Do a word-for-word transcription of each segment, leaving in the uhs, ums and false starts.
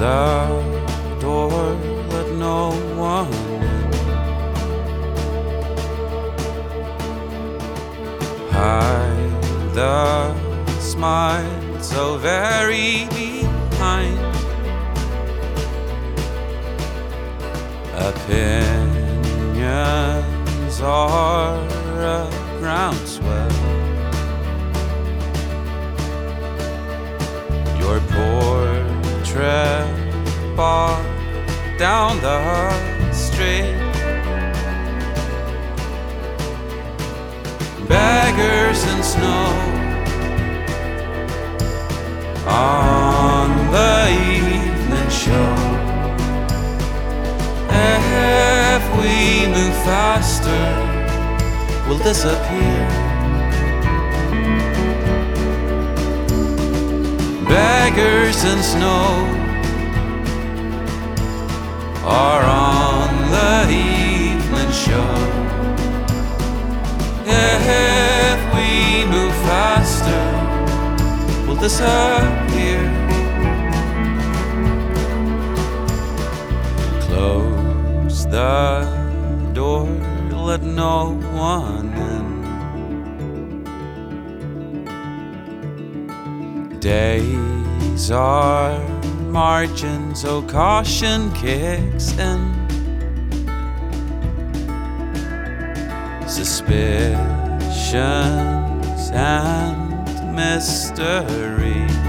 the door, let no one in. Hide the smile so very behind. Opinions are a groundswell. Your portrait bar down the street. Beggars in snow on the evening show. If we move faster, we'll disappear. Beggars in snow are on the evening show. If we move faster, we'll disappear. Close the door, let no one in. Days are marching, so caution kicks in. Suspicions and mysteries.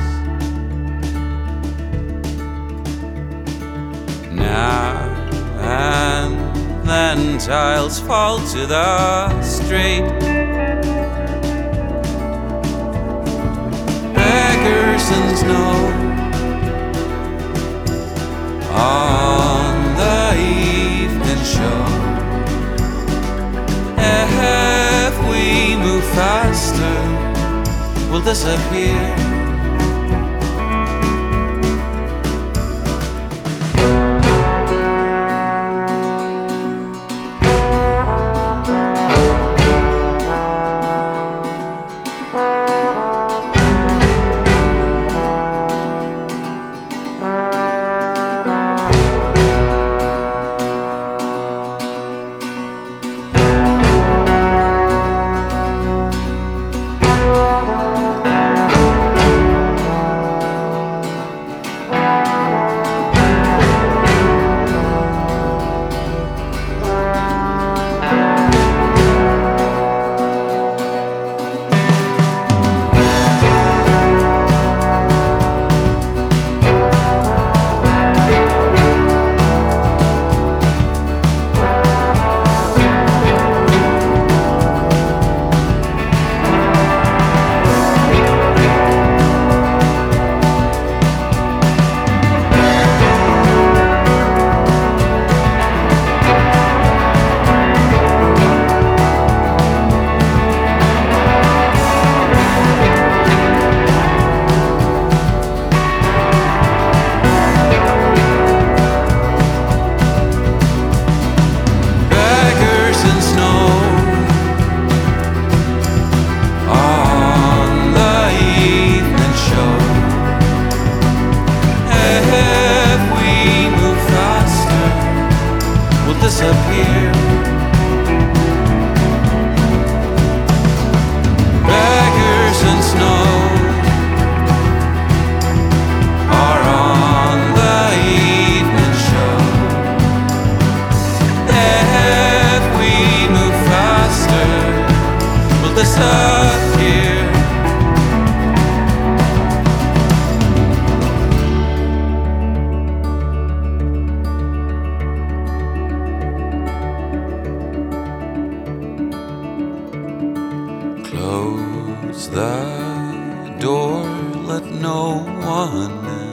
Now and then tiles fall to the street. Beggars in snow on the evening show. If we move faster, we'll disappear. Disappear. Beggars in snow are on the evening show. If we move faster, we'll disappear. Close the door, let no one in.